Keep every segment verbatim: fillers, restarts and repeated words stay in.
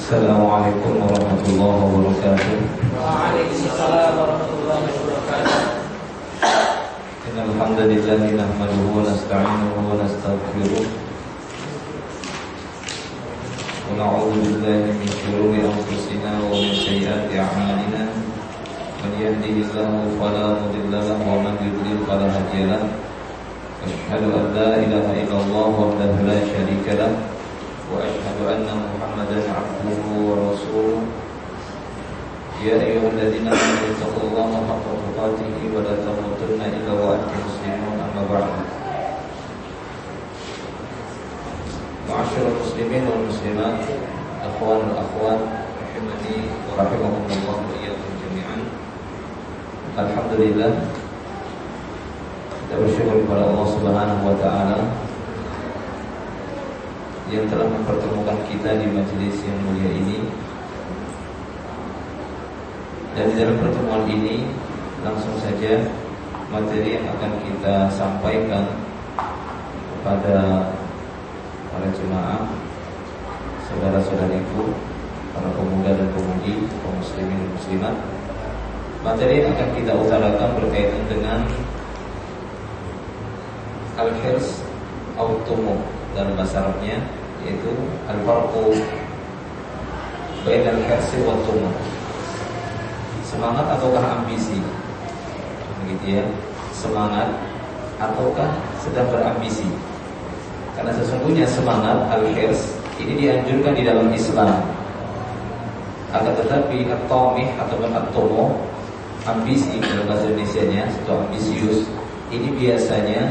Assalamualaikum warahmatullahi wabarakatuh. Waalaikumsalam warahmatullahi wabarakatuh. Innal hamdalillah nahmaduhu wa nasta'inuhu wa nastaghfiruh. Wa na'udzu billahi min shururi anfusina wa min sayyiati a'malina. Man yahdihillahu fala mudilla lahu wa man yudlil fala hadiya lahu. Asyhadu an la ilaha illallah wahdahu la syarika lahu wa asyhadu anna Muhammadan 'abduhu wa rasuluh. Ya ayyuhalladzina amanu taqullaha haqqa tuqatih wa la tamutunna illa wa antum muslimun, amma ba'du. Ma'asyiral muslimin wal muslimat, akhwan wal akhwat, rahimani wa rahimakumullah wa iyyakum jami'an. Alhamdulillah, kita bersyukur kepada Allah Subhanahu wa taala yang telah mempertemukan kita di majelis yang mulia ini. Dan di dalam pertemuan ini langsung saja materi yang akan kita sampaikan kepada para jemaah, saudara-saudariku, para pemuda dan pemudi, kaum muslimin dan muslimat. Materi yang akan kita utarakan berkaitan dengan al-hirs atau tumu dalam bahasa Arabnya, yaitu al-farqu bainal hirsi wa tumu. Semangat ataukah ambisi? Begitu ya. Semangat ataukah sedang berambisi? Karena sesungguhnya semangat al-hirs ini dianjurkan di dalam Islam. Akan tetapi at-tamih ataupun at-tumu, ambisi dalam bahasa Indonesianya atau ambisius, ini biasanya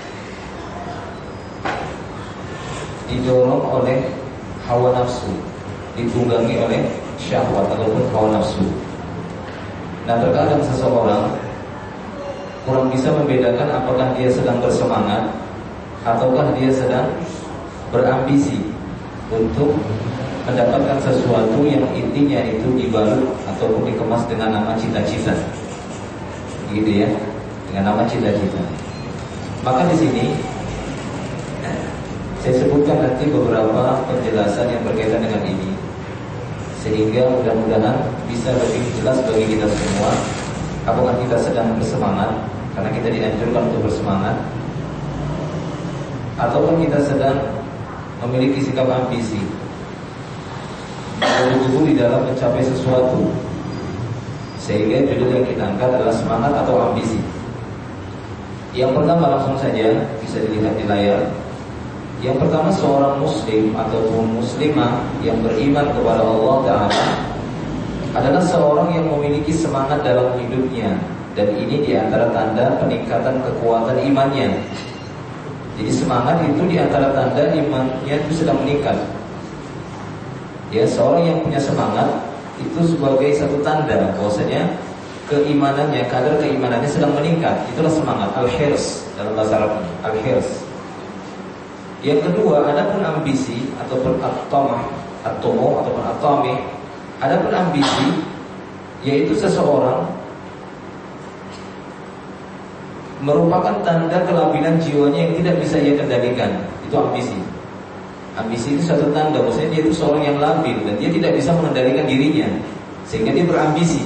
didorong oleh hawa nafsu, ditunggangi oleh syahwat ataupun hawa nafsu. Nah, terkadang seseorang kurang bisa membedakan apakah dia sedang bersemangat ataukah dia sedang berambisi untuk mendapatkan sesuatu yang intinya itu dibalut ataupun dikemas dengan nama cita-cita, gitu ya, dengan nama cita-cita. Maka di sini saya sebutkan nanti beberapa penjelasan yang berkaitan dengan ini, sehingga mudah-mudahan bisa lebih jelas bagi kita semua apakah kita sedang bersemangat karena kita dianjurkan untuk bersemangat, ataupun kita sedang memiliki sikap ambisi, bergebu-gebu di dalam mencapai sesuatu. Sehingga judul yang kita angkat adalah semangat atau ambisi. Yang pertama langsung saja bisa dilihat di layar. Yang pertama, seorang muslim ataupun muslimah yang beriman kepada Allah Ta'ala adalah seorang yang memiliki semangat dalam hidupnya. Dan ini diantara tanda peningkatan kekuatan imannya. Jadi semangat itu diantara tanda imannya itu sedang meningkat. Ya, seorang yang punya semangat itu sebagai satu tanda bahwasanya keimanannya, kadar keimanannya sedang meningkat. Itulah semangat, al-hirs dalam bahasa Arab, al-hirs. Yang kedua, adapun ambisi ataupun at-tamah, at-tumu ataupun at-tamih, adapun ambisi yaitu seseorang merupakan tanda kelabilan jiwanya yang tidak bisa ia kendalikan. Itu ambisi. Ambisi itu satu tanda bahwasanya dia itu seorang yang labil dan dia tidak bisa mengendalikan dirinya sehingga dia berambisi.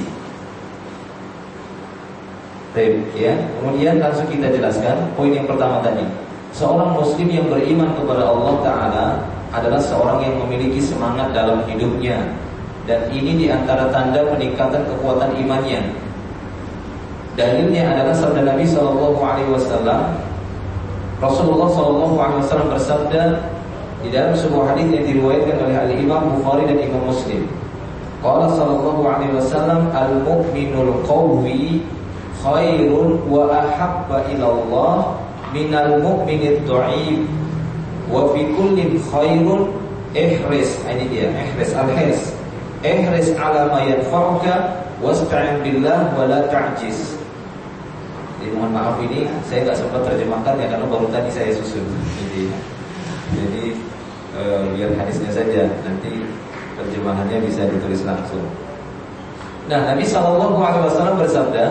Baik, ya. Kemudian langsung kita jelaskan poin yang pertama tadi. Seorang muslim yang beriman kepada Allah Ta'ala adalah seorang yang memiliki semangat dalam hidupnya. Dan ini diantara tanda peningkatan kekuatan imannya. Dalilnya adalah sabda Nabi shallallahu alaihi wasallam. Rasulullah shallallahu alaihi wasallam bersabda di dalam sebuah hadis yang diriwayatkan oleh Al-Imam Bukhari dan Imam Muslim. Qala sallallahu alaihi wasallam, al-mu'minul qawwi khairun wa ahabba ila Allah minal mu'minid du'if wa fi kullin khairun ihris. Ini dia, ihris, al-hirs. Ihris ala ma yanfa'uka wasta'in billah wa la ta'jiz. Jadi mohon maaf ini saya enggak sempat terjemahkan ya karena baru tadi saya susun. Jadi jadi e, biar hadisnya saja, nanti terjemahannya bisa ditulis langsung. Nah, Nabi sallallahu alaihi wasallam bersabda,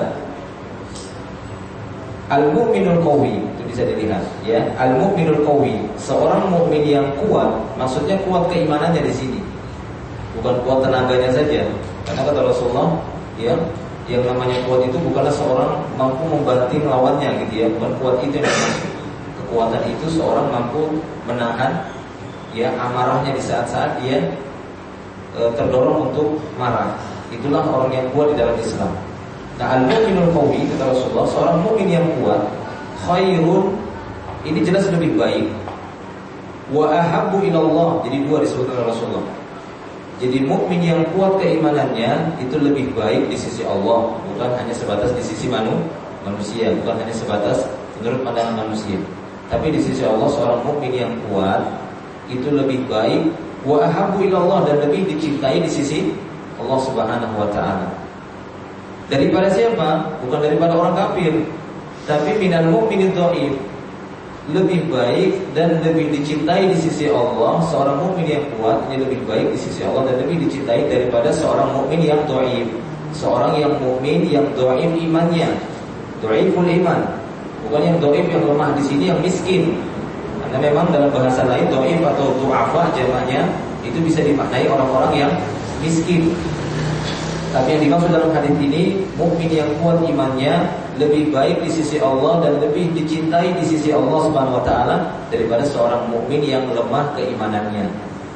al-mu'minul qawi, itu bisa dilihat ya, al-mu'minul qawi, seorang mukmin yang kuat, maksudnya kuat keimanannya di sini. bukan kuat tenaganya saja. Karena kata Rasulullah, ya, yang namanya kuat itu bukanlah seorang mampu membanting lawannya gitu ya. Bukan kuat itu yang dimaksud. Kekuatan itu seorang mampu menahan ya amarahnya di saat-saat dia e, terdorong untuk marah. Itulah orang yang kuat di dalam Islam. Nah, al-mu'minul qawi kata Rasulullah, seorang mukmin yang kuat khairun, ini jelas lebih baik. Wa ahabbu ilallah, jadi dua disebutkan oleh Rasulullah. Jadi mukmin yang kuat keimanannya itu lebih baik di sisi Allah, bukan hanya sebatas di sisi manu, manusia, bukan hanya sebatas menurut pandangan manusia. Tapi di sisi Allah seorang mukmin yang kuat itu lebih baik, wa ahabbu ilallah, dan lebih dicintai di sisi Allah Subhanahu wa taala. Daripada siapa? Bukan daripada orang kafir, tapi minal mu'minid dhaif. Lebih baik dan lebih dicintai di sisi Allah seorang mukmin yang kuat, ini lebih baik di sisi Allah dan lebih dicintai daripada seorang mukmin yang dhaif. Seorang yang mukmin yang dhaif imannya, dhaiful iman. Bukan yang dhaif yang lemah di sini, yang miskin. Karena memang dalam bahasa lain dhaif atau du'afa jamaknya itu bisa dimaknai orang-orang yang miskin. Tapi yang dimaksud dalam hadis ini, mukmin yang kuat imannya lebih baik di sisi Allah dan lebih dicintai di sisi Allah Subhanahu wa taala daripada seorang mukmin yang lemah keimanannya.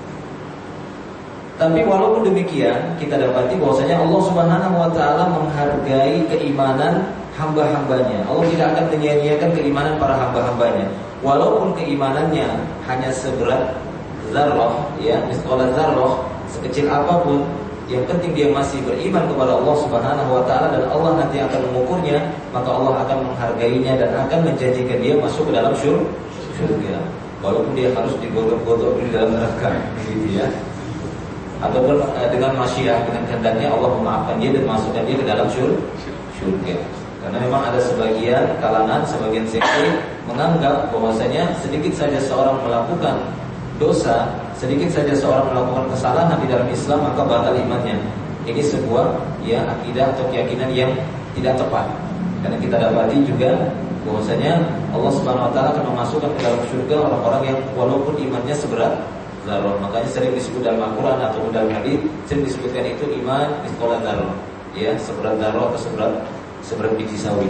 Tapi walaupun demikian, kita dapati bahwasanya Allah Subhanahu wa taala menghargai keimanan hamba-hambanya. Allah tidak akan menyia-nyiakan keimanan para hamba-hambanya. Walaupun keimanannya hanya seberat zarrah, ya, misqala zarrah, sekecil apapun, yang penting dia masih beriman kepada Allah Subhanahu wa taala dan Allah nanti akan mengukurnya, maka Allah akan menghargainya dan akan menjanjikan dia masuk ke dalam surga. Walaupun dia harus digodok-godok di dalam neraka, gitu ya. Ataupun uh, dengan masyiah, dengan kehendaknya Allah memaafkan dia dan masukkan dia ke dalam surga. Karena memang ada sebagian kalangan, sebagian sekte menganggap bahwasanya sedikit saja seorang melakukan dosa, sedikit saja seorang melakukan kesalahan di dalam Islam maka batal imannya. Ini sebuah ya akidah atau keyakinan yang tidak tepat. Karena kita dapati juga bahwasanya Allah Subhanahu wa taala akan memasukkan ke dalam surga orang-orang yang walaupun imannya seberat zarrah. Makanya sering disebut dalam Al-Qur'an atau dalam hadis sering disebutkan itu iman misqala zarrah. Ya, seberat zarrah atau seberat seberat biji sawi.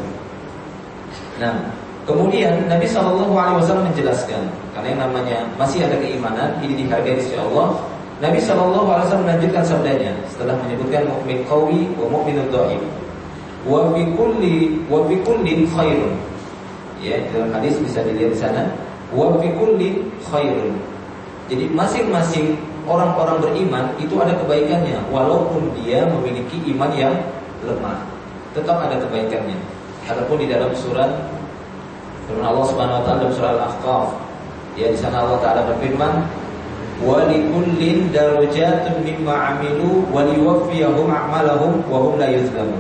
Nah, kemudian Nabi shallallahu alaihi wasallam menjelaskan, karena yang namanya masih ada keimanan, ini dihargai di sisi Allah. Nabi shallallahu alaihi wasallam melanjutkan sabdanya setelah menyebutkan mukmin qawi wa mukminud dhaif. Wa fi kulli wa fi kullin khairun. Ya, dalam hadis bisa dilihat di sana. Wa fi kullin khairun. Jadi masing-masing orang-orang beriman itu ada kebaikannya, walaupun dia memiliki iman yang lemah, tetap ada kebaikannya. Adapun di dalam surat firman Allah Subhanahu wa taala dalam surah Al-Ahqaf, ya, di sana Allah taala berfirman, "Wa likullin darajatun mimma 'amilu wa liwaffiyahum a'malahum wa hum la yuzlamun."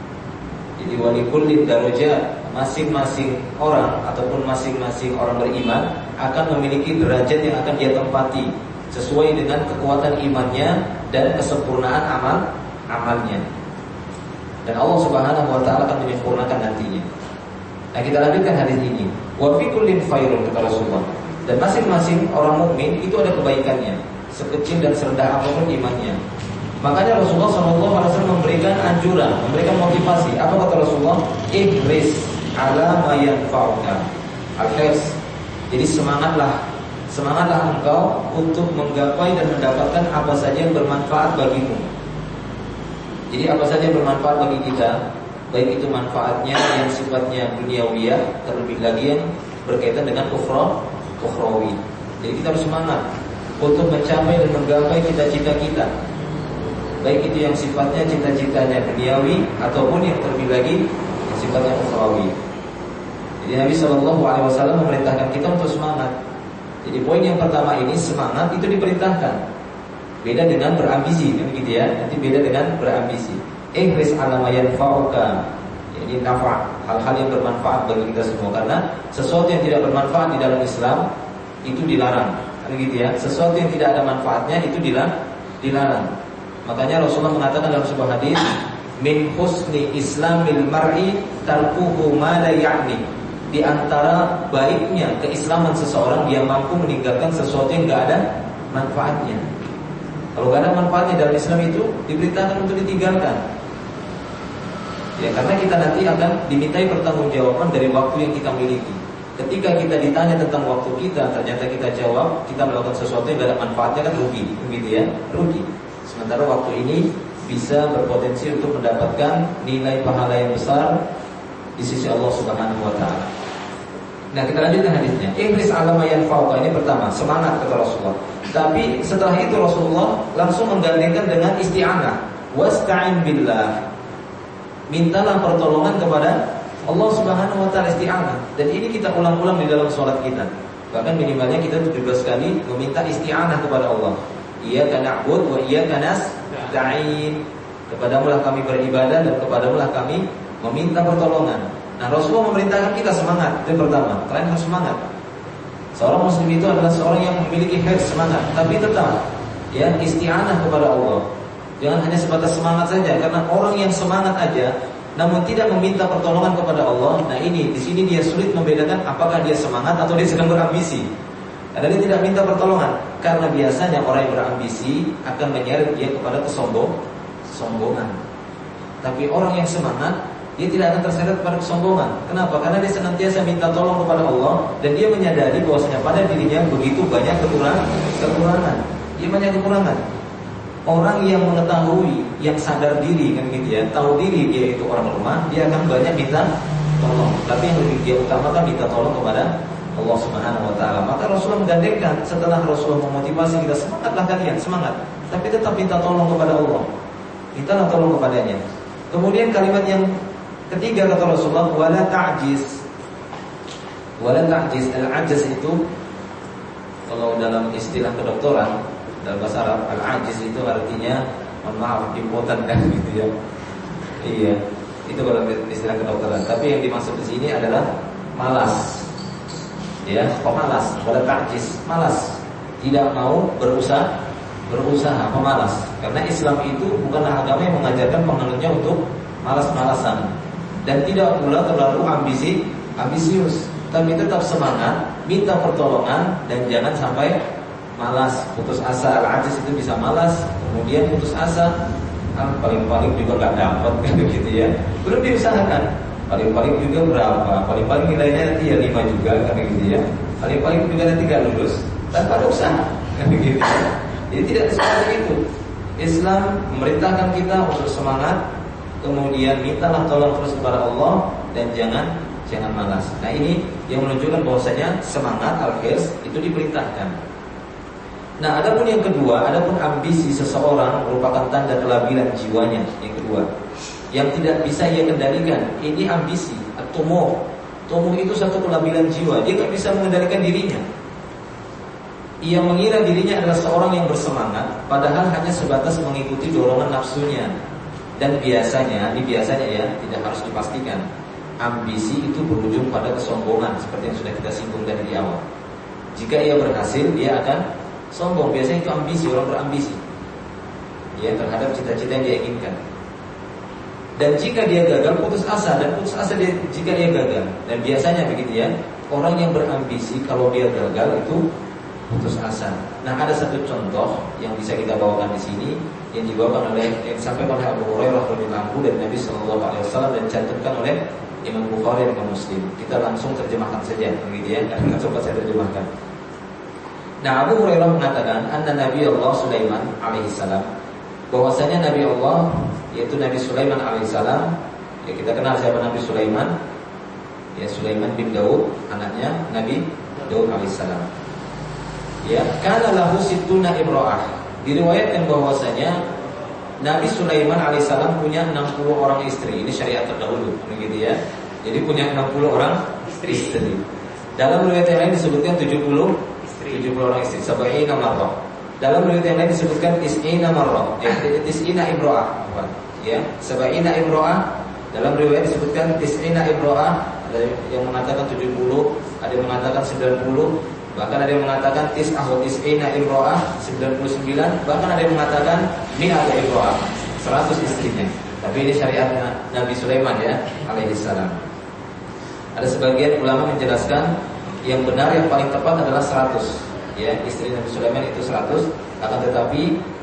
Jadi wa likullin darajat, masing-masing orang ataupun masing-masing orang beriman akan memiliki derajat yang akan dia tempati sesuai dengan kekuatan imannya dan kesempurnaan amal amalnya. Dan Allah Subhanahu wa taala akan menyempurnakan nantinya. Nah, kita lanjutkan hadis ini. Wa fi kullin khairun kata Rasulullah. Dan masing-masing orang mukmin itu ada kebaikannya, sekecil dan serendah apapun imannya. Makanya Rasulullah shallallahu alaihi wasallam memberikan anjuran, memberikan motivasi. Apa kata Rasulullah? Ihris ala ma yanfa'uka. Al-hirs. Jadi semangatlah, semangatlah engkau untuk menggapai dan mendapatkan apa saja yang bermanfaat bagimu. Jadi apa saja yang bermanfaat bagi kita, baik itu manfaatnya yang sifatnya duniawiyah, terlebih lagi yang berkaitan dengan ukhra, ukhrawi. Jadi kita harus semangat untuk mencapai dan menggapai cita-cita kita, baik itu yang sifatnya cita-citanya duniawi ataupun yang terlebih lagi yang sifatnya ukhrawi. Jadi Nabi shallallahu alaihi wasallam memerintahkan kita untuk semangat. Jadi poin yang pertama ini, semangat itu diperintahkan. Beda dengan berambisi, kan gitu ya. Nanti beda dengan berambisi. Ihris ala ma yanfa'uka. Ini nafa', hal-hal yang bermanfaat bagi kita semua. Karena sesuatu yang tidak bermanfaat di dalam Islam itu dilarang, kan gitu ya. Sesuatu yang tidak ada manfaatnya itu dilarang, dilarang. Makanya Rasulullah mengatakan dalam sebuah hadis, min husni islamil mar'i tarkuhu ma la ya'ni. Di antara baiknya keislaman seseorang, dia mampu meninggalkan sesuatu yang enggak ada manfaatnya. Kalau gak ada manfaatnya dalam Islam itu diberitakan untuk ditinggalkan. Ya, karena kita nanti akan dimintai pertanggungjawaban dari waktu yang kita miliki. Ketika kita ditanya tentang waktu kita, ternyata kita jawab, kita melakukan sesuatu yang gak ada manfaatnya, kan rugi, begitu ya, rugi. Sementara waktu ini bisa berpotensi untuk mendapatkan nilai pahala yang besar di sisi Allah Subhanahu wa taala. Nah, kita lanjutkan hadisnya. Ihris alama yanfa'uka, ini pertama, semangat kata Rasulullah. Tapi setelah itu Rasulullah langsung menggandengkan dengan isti'anah. Wasta'in billah. Mintalah pertolongan kepada Allah Subhanahu wa taala, isti'anah. Dan ini kita ulang-ulang di dalam sholat kita. Bahkan minimalnya kita tujuh belas kali meminta isti'anah kepada Allah. Iyyaka na'budu wa iyyaka nasta'in. Kepadamu lah kami beribadah dan kepadamu lah kami meminta pertolongan. Nah, Rasulullah memerintahkan kita semangat. Itu yang pertama, kalian harus semangat. Seorang muslim itu adalah seorang yang memiliki hirs, semangat, tapi tetap ya isti'anah kepada Allah. Jangan hanya sebatas semangat saja, karena orang yang semangat aja namun tidak meminta pertolongan kepada Allah, nah ini di sini dia sulit membedakan apakah dia semangat atau dia sedang berambisi. Karena dia tidak minta pertolongan, karena biasanya orang yang berambisi akan menyeret dia kepada kesombong, kesombongan. Tapi orang yang semangat, dia tidak akan terseret pada kesombongan. Kenapa? Karena dia senantiasa minta tolong kepada Allah dan dia menyadari bahwasanya pada dirinya begitu banyak kekurangan. Kekurangan. Dia banyak kekurangan. Orang yang mengetahui, yang sadar diri kan gitu ya, tahu diri dia itu orang lemah, dia akan banyak minta tolong. Tapi yang lebih dia utamakan minta tolong kepada Allah Subhanahu wa taala. Maka Rasulullah menggandengkan, setelah Rasulullah memotivasi kita, semangatlah kalian, semangat. Tapi tetap minta tolong kepada Allah. Mintalah tolong kepadanya. Kemudian kalimat yang ketiga kata Rasulullah, wala ta'jiz. Wala ta'jiz, al-'ajz itu kalau dalam istilah kedokteran, dalam bahasa Arab, al-'ajiz itu artinya mohon maaf, impoten kan gitu ya. Iya, itu kalau istilah kedokteran. Tapi yang dimaksud di sini adalah malas. Ya, pemalas, wala ta'jiz, malas. Tidak mau berusaha, berusaha, pemalas. Karena Islam itu bukanlah agama yang mengajarkan penganutnya untuk malas-malasan. Dan tidak pula terlalu ambisi, ambisius, tapi tetap semangat, minta pertolongan dan jangan sampai malas, putus asa. Al-'ajiz itu bisa malas, kemudian putus asa, ah, paling-paling juga nggak dapat gitu ya. Belum diusahakan, paling-paling juga berapa, paling-paling nilainya nanti ya lima juga kan gitu ya. Paling-paling juga nanti nggak lulus tanpa ada usaha kan gitu. Jadi tidak seperti itu. Islam memerintahkan kita untuk semangat, kemudian mintalah tolong terus kepada Allah dan jangan jangan malas. Nah, ini yang menunjukkan bahwasanya semangat al-hirs itu diperintahkan. Nah, adapun yang kedua, adapun ambisi seseorang merupakan tanda kelabilan jiwanya. Yang kedua, yang tidak bisa ia kendalikan, ini ambisi, at-tumuh. Tumuh itu satu kelabilan jiwa. Dia tidak bisa mengendalikan dirinya. Ia mengira dirinya adalah seorang yang bersemangat, padahal hanya sebatas mengikuti dorongan nafsunya. Dan biasanya, ini biasanya ya, tidak harus dipastikan, ambisi itu berujung pada kesombongan, seperti yang sudah kita singgung tadi di awal. Jika ia berhasil, dia akan sombong. Biasanya itu ambisi, orang berambisi ya, terhadap cita-cita yang dia inginkan. Dan jika dia gagal, putus asa. Dan putus asa dia, jika dia gagal. Dan biasanya begitu ya, orang yang berambisi kalau dia gagal itu putus asa. Nah, ada satu contoh yang bisa kita bawakan di sini, yang dibawakan oleh, yang disampaikan oleh Abu Hurairah radhiyallahu anhu dan Nabi Shallallahu Alaihi Wasallam dan dicantumkan oleh Imam Bukhari dan Muslim. Kita langsung terjemahkan saja, begitu ya. Karena coba saya terjemahkan. Nah, Abu Hurairah mengatakan, anna Nabi Allah Sulaiman alaihissalam, bahwasanya Nabi Allah, yaitu Nabi Sulaiman alaihissalam, ya kita kenal siapa Nabi Sulaiman, ya Sulaiman bin Daud, anaknya Nabi Daud alaihissalam. Ya, kana lahu sittuna imra'ah. Diriwayatkan bahwasanya Nabi Sulaiman alaihissalam punya enam puluh orang istri. Ini syariat terdahulu, begitu ya. Jadi punya enam puluh orang istri. istri. Dalam riwayat yang lain disebutkan tujuh puluh tujuh puluh orang istri, sab'ina marrah. Dalam riwayat yang lain disebutkan tis'ina marrah, ya, tis'ina imra'ah. Ya, sab'ina imra'ah. Dalam riwayat disebutkan tis'ina imra'ah, ada yang mengatakan tujuh puluh, ada yang mengatakan sembilan puluh, bahkan ada yang mengatakan tis'ah wa tis'ina imra'ah, sembilan puluh sembilan, bahkan ada yang mengatakan mi'ata imra'ah, seratus istrinya. Tapi ini syariatnya Nabi Sulaiman ya, alaihissalam. Ada sebagian ulama menjelaskan yang benar, yang paling tepat adalah seratus. Ya, istri Nabi Sulaiman itu seratus. Akan tetapi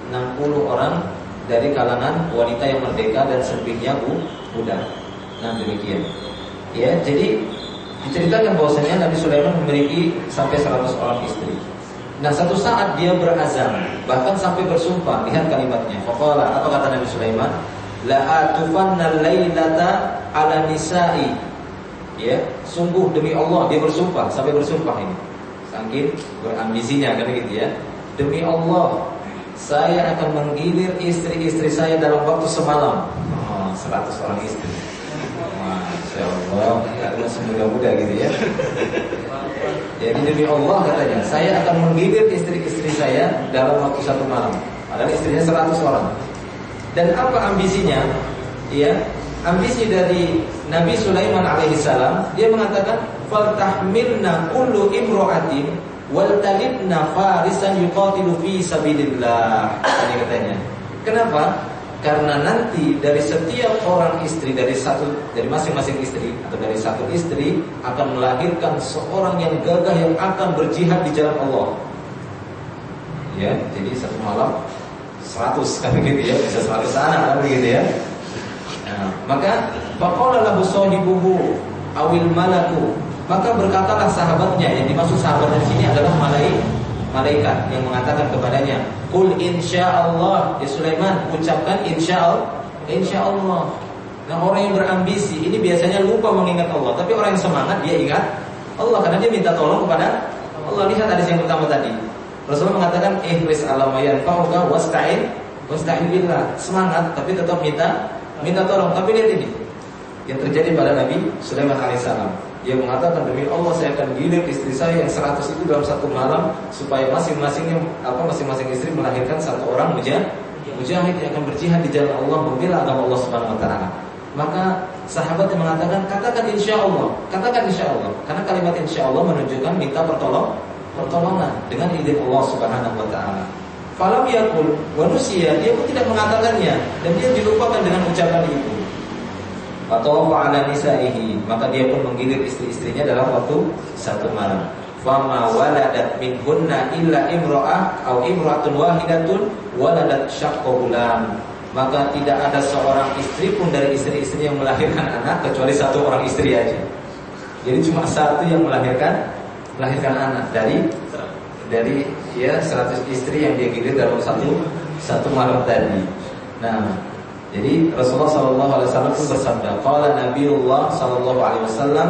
enam puluh orang dari kalangan wanita yang merdeka dan selebihnya budak. Nah demikian. Ya, jadi diceritakan bahwasanya Nabi Sulaiman memiliki sampai seratus orang istri. Nah satu saat dia berazam, bahkan sampai bersumpah. Lihat kalimatnya. Faqala, apa kata Nabi Sulaiman? La atufanna lailata ala nisa'i. Ya, sungguh demi Allah, dia bersumpah, sampai bersumpah ini. Saking berambisinya kan gitu ya. Demi Allah, saya akan menggilir istri-istri saya dalam waktu semalam. Oh, seratus orang istri. Masya Allah, karena semudah-mudah gitu ya. Jadi demi Allah katanya, saya akan menggilir istri-istri saya dalam waktu satu malam. Padahal istrinya seratus orang. Dan apa ambisinya? Ya, ambisi dari Nabi Sulaiman alaihissalam, dia mengatakan, "Faltahmilna kullu imro'atin wal talibna farisan yuqatilu fi sabilillah." Ini katanya. Kenapa? Karena nanti dari setiap orang istri, dari satu dari masing-masing istri atau dari satu istri akan melahirkan seorang yang gagah yang akan berjihad di jalan Allah. Ya, jadi satu malam seratus kan begitu ya, bisa seratus anak kan begitu ya. Nah, maka faqala lahu sahibuhu awil malaku, maka berkatalah sahabatnya, yang dimaksud sahabat di sini adalah malaikat, malaikat yang mengatakan kepadanya, "Qul insyaallah," ya Sulaiman, ucapkan insyaallah, insyaallah. Nah, orang yang berambisi ini biasanya lupa mengingat Allah, tapi orang yang semangat dia ingat Allah karena dia minta tolong kepada Allah. Lihat hadis yang pertama tadi. Rasulullah mengatakan, "Ihris ala ma yanfa'uka wasta'in wasta'in billah." Semangat tapi tetap minta minta tolong. Tapi lihat ini yang terjadi pada Nabi Sulaiman alaihissalam. Dia mengatakan, demi Allah saya akan gilir istri saya yang seratus itu dalam satu malam, supaya masing-masingnya apa masing-masing istri melahirkan satu orang mujahid, mujahid yang akan berjihad di jalan Allah membela agama Allah Subhanahu wa taala. Maka sahabat yang mengatakan, katakan insyaallah, katakan insyaallah, karena kalimat insyaallah menunjukkan minta pertolong, pertolongan dengan izin Allah Subhanahu wa taala. Falam yaqul wa nusiya, dia pun tidak mengatakannya dan dia dilupakan dengan ucapan itu. Atau fa'ala nisaihi, maka dia pun menggilir istri-istrinya dalam waktu satu malam. Fama waladat minhunna illa imra'ah atau imra'atun wahidatun waladat syaqqulan. Maka tidak ada seorang istri pun dari istri-istri yang melahirkan anak kecuali satu orang istri aja. Jadi cuma satu yang melahirkan melahirkan anak dari dari ya seratus istri yang dia gilir dalam satu satu malam tadi. Nah, jadi Rasulullah sallallahu alaihi wasallam pun bersabda, qala Nabiullah sallallahu alaihi wasallam,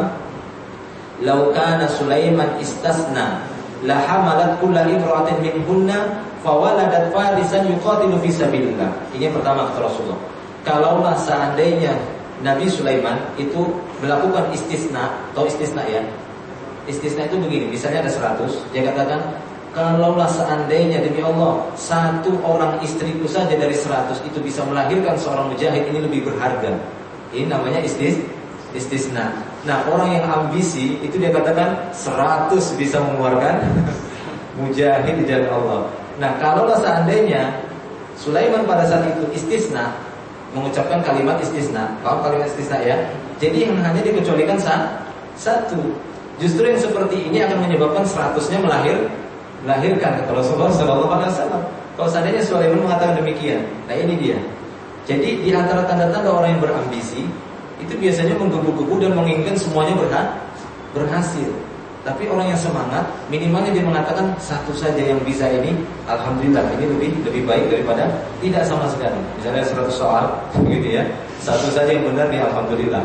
"Lau kana Sulaiman istasna la hamalat kullu imra'atin minhunna fawaladat farisan yuqatilu fi sabilillah." Ini yang pertama kata Rasulullah. Kalaulah seandainya Nabi Sulaiman itu melakukan istisna, atau istisna ya. Istisna itu begini, misalnya ada seratus, dia katakan, kalaulah seandainya demi Allah satu orang istriku saja dari seratus itu bisa melahirkan seorang mujahid, ini lebih berharga. Ini namanya istis, istisna. Nah, orang yang ambisi itu dia katakan seratus bisa mengeluarkan mujahid di jalan Allah. Nah, kalaulah seandainya Sulaiman pada saat itu istisna, mengucapkan kalimat istisna, paham kalimat istisna ya? Jadi yang hanya dikecualikan satu. Justru yang seperti ini akan menyebabkan seratusnya melahir melahirkan kata Rasulullah sallallahu alaihi wasallam. Kalau seandainya Sulaiman mengatakan demikian, nah ini dia. Jadi di antara tanda-tanda orang yang berambisi itu biasanya menggebu-gebu dan menginginkan semuanya berhasil. Tapi orang yang semangat, minimalnya dia mengatakan satu saja yang bisa ini, alhamdulillah, ini lebih lebih baik daripada tidak sama sekali. Misalnya seratus soal, begitu ya. Satu saja yang benar di alhamdulillah.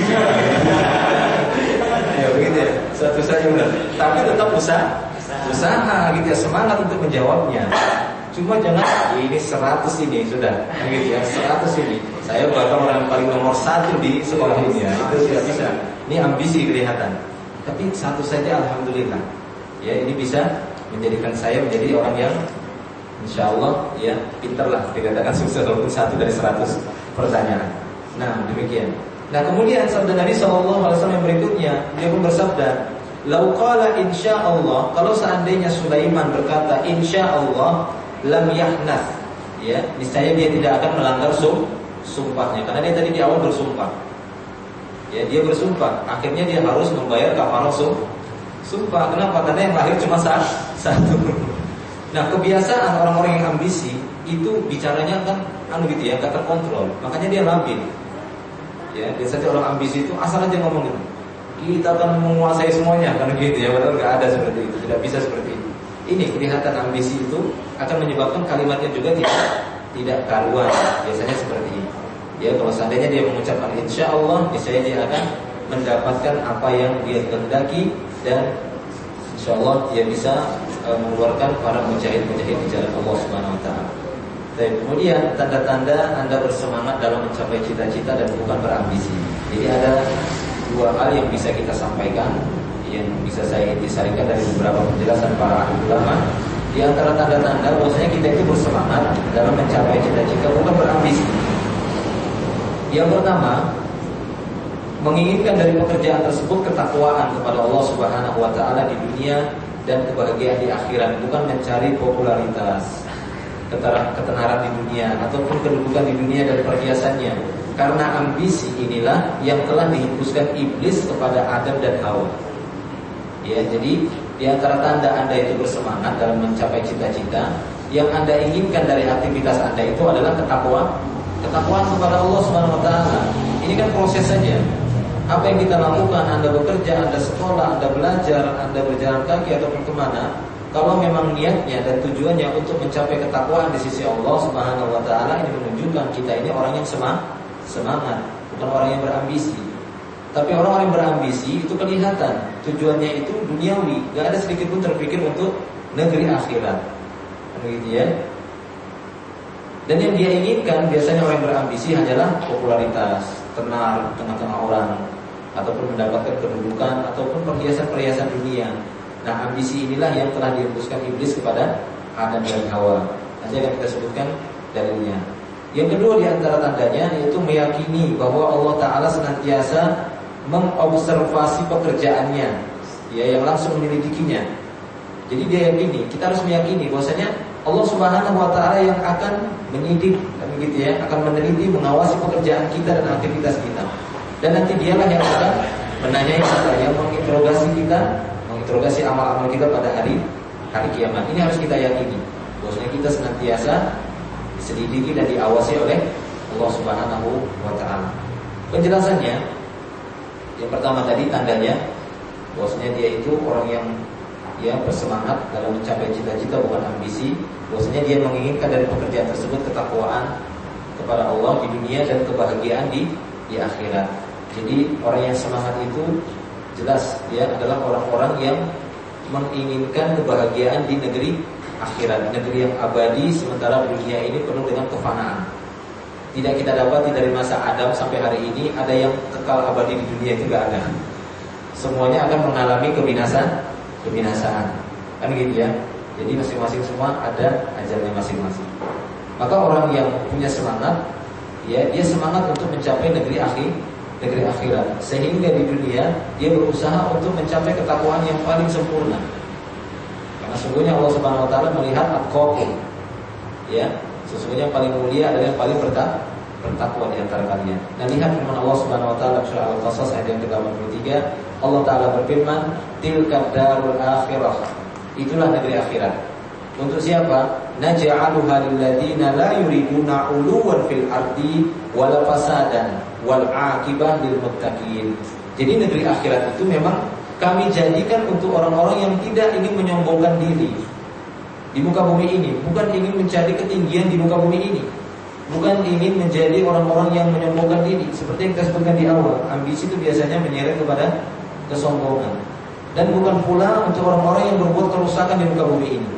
Ya begitu ya. Satu saja benar. Tapi tetap usaha, usaha gitu ya, semangat untuk menjawabnya. Cuma jangan ini seratus ini sudah, begitu ya, seratus ini. Saya bakal orang yang paling nomor satu di sekolah ini ya. Itu tidak bisa. Ini ambisi kelihatan. Tapi satu saja alhamdulillah. Ya, ini bisa menjadikan saya menjadi orang yang insyaallah ya pintarlah, dikatakan sukses walaupun satu dari seratus pertanyaan. Nah, demikian. Nah, kemudian sabda Nabi sallallahu alaihi wasallam yang berikutnya, dia pun bersabda, "Lau qala insyaallah," kalau seandainya Sulaiman berkata insyaallah, lam yahnas, ya, niscaya dia tidak akan melanggar sum, sumpahnya karena dia tadi di awal bersumpah. Ya, dia bersumpah, akhirnya dia harus membayar kafarah sum, sumpah. Kenapa? Karena yang lahir cuma satu. Nah, kebiasaan orang-orang yang ambisi itu bicaranya kan anu gitu ya, gak terkontrol. Makanya dia labil. Ya, biasanya orang ambisi itu asal aja ngomong gitu. Kita akan menguasai semuanya kan gitu ya, padahal gak ada seperti itu, tidak bisa seperti itu. Ini kelihatan ambisi itu akan menyebabkan kalimatnya juga tidak tidak karuan. Biasanya seperti ini. Ya, kalau seandainya dia mengucapkan insya Allah, niscaya dia akan mendapatkan apa yang dia kehendaki dan insya Allah dia bisa e, mengeluarkan para mujahid-mujahid di jalan Allah Subhanahu Wa Taala. Dan kemudian tanda-tanda Anda bersemangat dalam mencapai cita-cita dan bukan berambisi. Jadi ada dua hal yang bisa kita sampaikan, yang bisa saya intisarikan dari beberapa penjelasan para ahli ulama. Di antara tanda-tanda bahwasanya kita itu bersemangat dalam mencapai cita-cita bukan berambisi. Yang pertama, menginginkan dari pekerjaan tersebut ketakwaan kepada Allah Subhanahu Wa Taala di dunia dan kebahagiaan di akhirat, bukan mencari popularitas, ketenaran di dunia ataupun kedudukan di dunia dan perhiasannya. Karena ambisi inilah yang telah dihembuskan iblis kepada Adam dan Hawa. Ya, jadi di antara tanda Anda itu bersemangat dalam mencapai cita-cita, yang Anda inginkan dari aktivitas Anda itu adalah ketakwaan, ketakwaan kepada Allah Subhanahu Wa Taala. Ini kan proses saja. Apa yang kita lakukan, Anda bekerja, Anda sekolah, Anda belajar, Anda berjalan kaki ataupun kemana, kalau memang niatnya dan tujuannya untuk mencapai ketakwaan di sisi Allah Subhanahu Wa Taala, ini menunjukkan kita ini orang yang semangat, semangat, bukan orang yang berambisi. Tapi orang-orang yang berambisi itu kelihatan tujuannya itu duniawi, gak ada sedikit pun terpikir untuk negeri akhirat, begitu ya. Dan yang dia inginkan biasanya orang yang berambisi hanyalah popularitas, tenar tengah-tengah orang, ataupun mendapatkan kedudukan ataupun perhiasan-perhiasan dunia. Nah, ambisi inilah yang telah dihembuskan iblis kepada Adam dan Hawa. Nanti akan kita sebutkan dalilnya. Yang kedua di antara tandanya yaitu meyakini bahwa Allah Ta'ala senantiasa mengobservasi pekerjaannya, ya, yang langsung menyelidikinya. Jadi dia yakini, kita harus meyakini bahwasanya Allah Subhanahu Wa Taala yang akan menyidik, begitu ya, akan meneliti, mengawasi pekerjaan kita dan aktivitas kita. Dan nanti dialah yang akan menanyai kita, yang menginterogasi kita, menginterogasi amal-amal kita pada hari hari kiamat. Ini harus kita yakini, bahwasanya kita senantiasa diselidiki dan diawasi oleh Allah Subhanahu Wa Taala. Penjelasannya, yang pertama tadi tandanya bahwasanya dia itu orang yang ya bersemangat dalam mencapai cita-cita bukan ambisi, bahwasanya dia menginginkan dari pekerjaan tersebut ketakwaan kepada Allah di dunia dan kebahagiaan di di akhirat. Jadi orang yang semangat itu jelas dia adalah orang-orang yang menginginkan kebahagiaan di negeri akhirat, negeri yang abadi, sementara dunia ini penuh dengan kefanaan. Tidak kita dapati dari masa Adam sampai hari ini ada yang kekal abadi di dunia, itu tidak ada. Semuanya akan mengalami kebinasaan, kebinasaan, kan gitu ya. Jadi masing-masing semua ada ajalnya masing-masing. Maka orang yang punya semangat, ya, dia semangat untuk mencapai negeri akhir, negeri akhirat, sehingga di dunia dia berusaha untuk mencapai ketakwaan yang paling sempurna. Karena sesungguhnya Allah Subhanahu Wa Taala melihat atqakum, ya. Sesungguhnya yang paling mulia adalah yang paling bertak- bertakwa di antara kalian. Dan lihat firman Allah Subhanahu Wa Taala surah Al-Qasas ayat yang ke delapan puluh tiga. Allah Taala berfirman, "Tilka darul akhirah." Itulah negeri akhirat. Untuk siapa? Naj'aluha lil ladzina la yuriduna 'uluwan fil ardi wala fasadan wal 'aqibah lil muttaqin. Jadi negeri akhirat itu memang kami jadikan untuk orang-orang yang tidak ingin menyombongkan diri di muka bumi ini, bukan ingin mencari ketinggian di muka bumi ini, bukan ingin menjadi orang-orang yang menyombongkan diri. Seperti yang kita sebutkan di awal, ambisi itu biasanya menyeret kepada kesombongan. Dan bukan pula untuk orang-orang yang berbuat kerusakan di muka bumi ini.